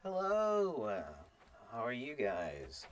Hello. How are you guys?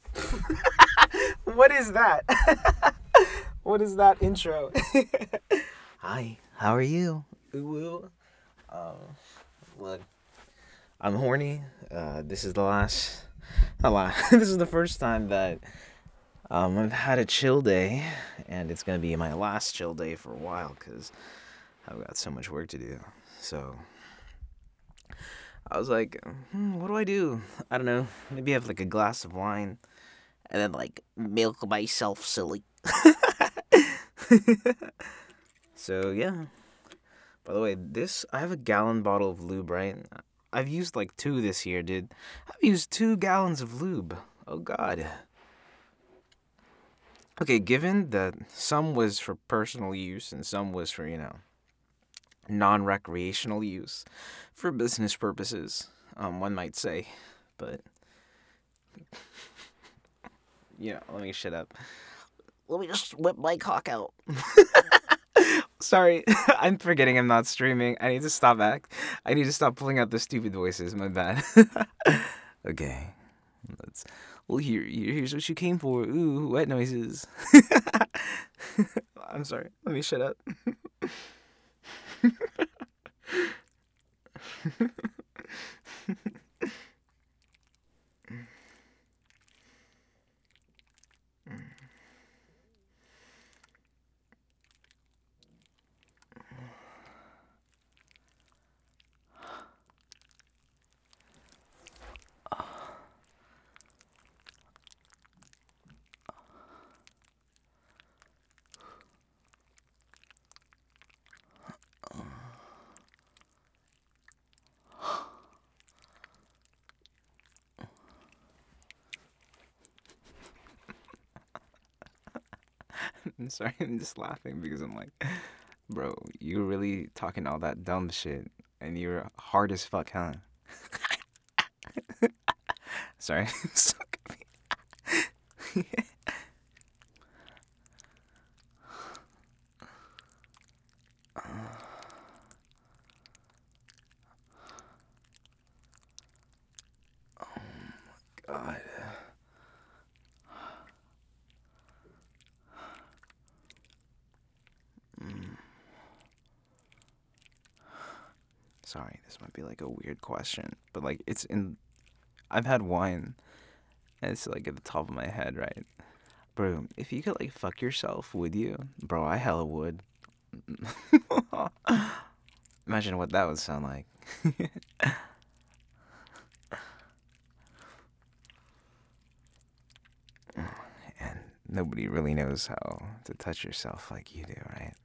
What is that? What is that intro? Hi. How are you? Ooh. Um. Look, I'm horny. This is the last. Not last. This is the first time that I've had a chill day, and it's gonna be my last chill day for a while because I've got so much work to do. So I was like, what do I do? I don't know. Maybe have like a glass of wine, and then like milk myself silly. So yeah. By the way, this I have a gallon bottle of lube, right? I've used like two this year, dude. I've used 2 gallons of lube. Oh god. Okay, given that some was for personal use and some was for, non-recreational use, for business purposes, one might say. But let me shut up. Let me just whip my cock out. Sorry, I'm forgetting I'm not streaming. I need to stop back. I need to stop pulling out the stupid voices. My bad. Okay, let's. Well, here's what you came for. Ooh, wet noises. I'm sorry. Let me shut up. I'm sorry. I'm just laughing because I'm like, bro, you're really talking all that dumb shit, and you're hard as fuck, huh? Sorry. I'm so confused. God. Sorry, this might be like a weird question, but like it's in. I've had wine, and it's like at the top of my head, right? Bro, if you could like fuck yourself, would you? Bro, I hella would. Imagine what that would sound like. And nobody really knows how to touch yourself like you do, right?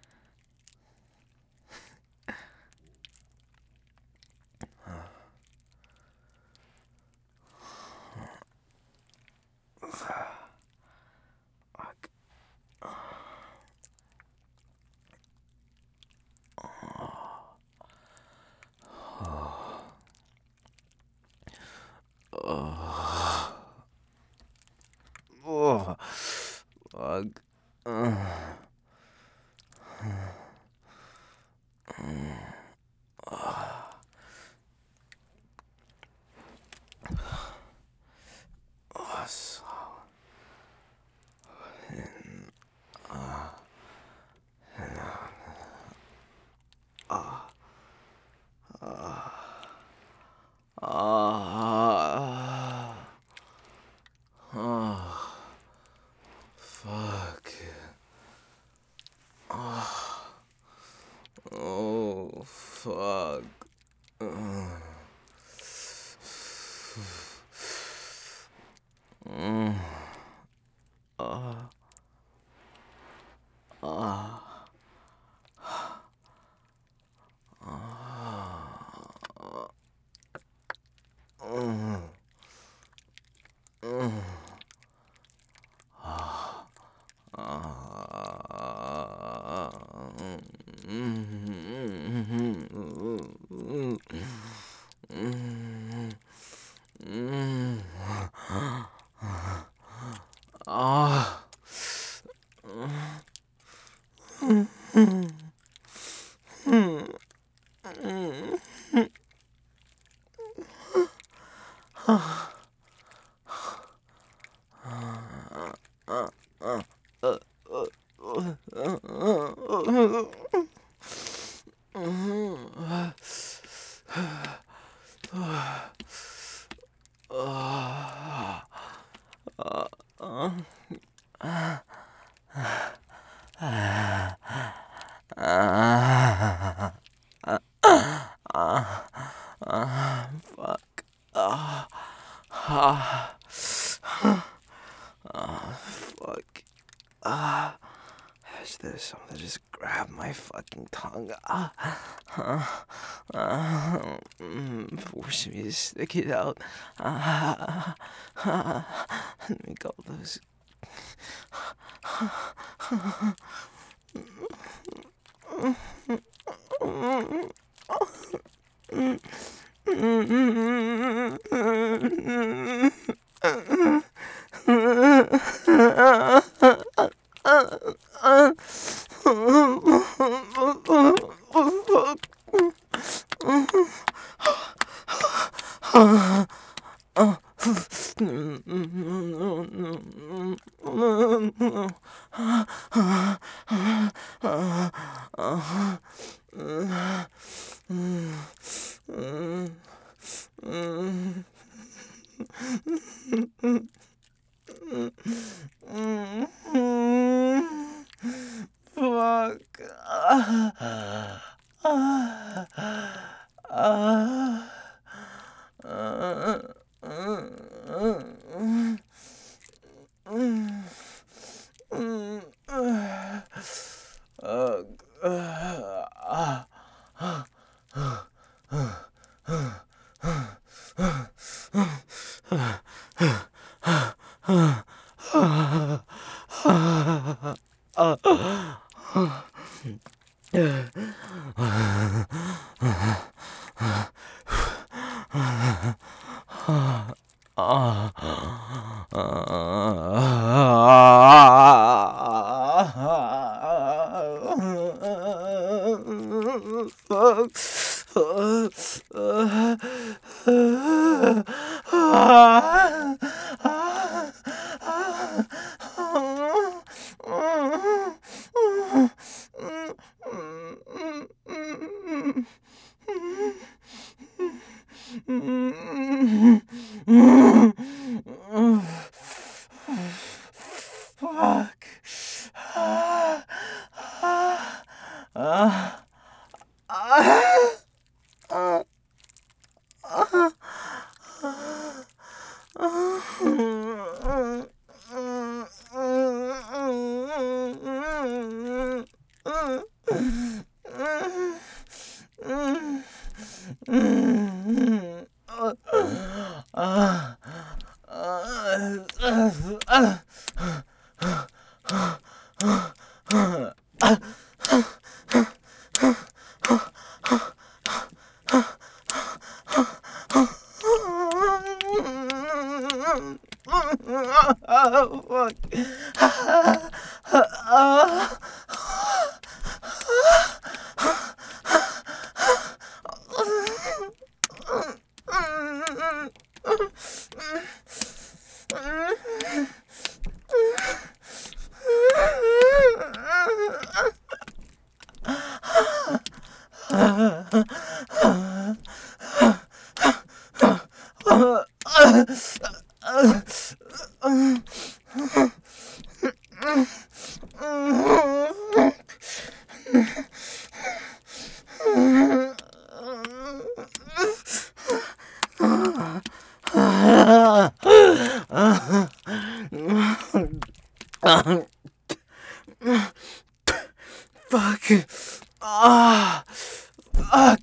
Oh, fuck. Oh, so, ah, oh, fuck. Oh, fuck. Ah. Fuck. Fuck. Is there something that just grabbed my fucking tongue? Forcing me to stick it out. Let me go loose. Fuck. Fuck. Oh, fuck. Fuck. Ah. Fuck.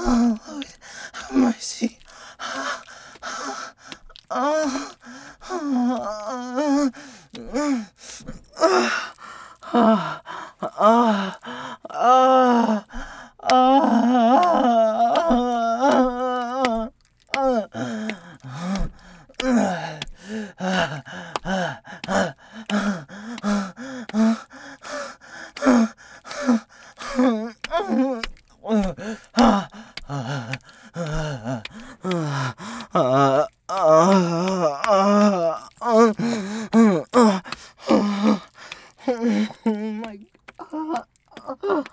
Oh, Lord, have mercy. Oh, oh, oh my God.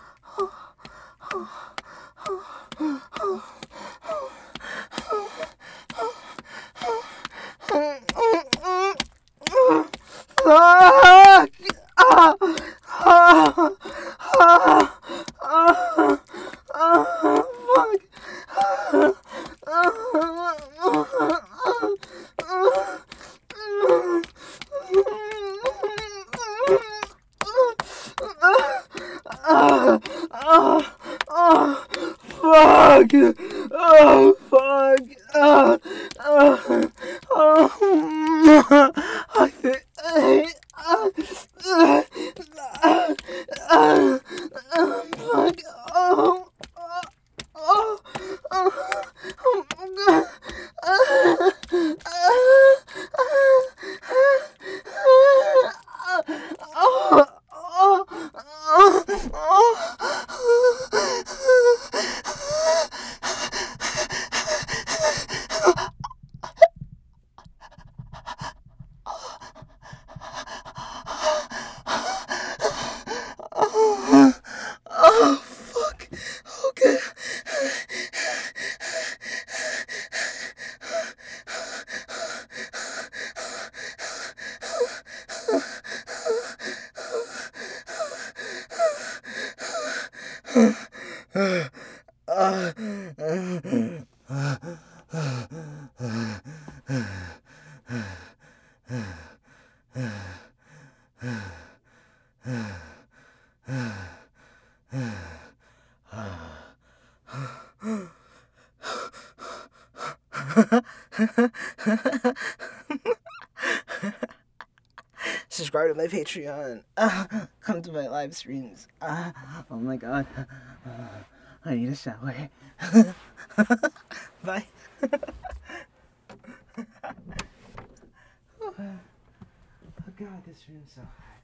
Fuck! Ah! Ah! Ah! Ah! Ah! Fuck! Fuck! Oh, fuck! I think. Fuck! Oh, fuck. Okay. Subscribe to my Patreon. Come to my live streams. Oh my God. I need a shower. Bye. Oh God, this room's so hot.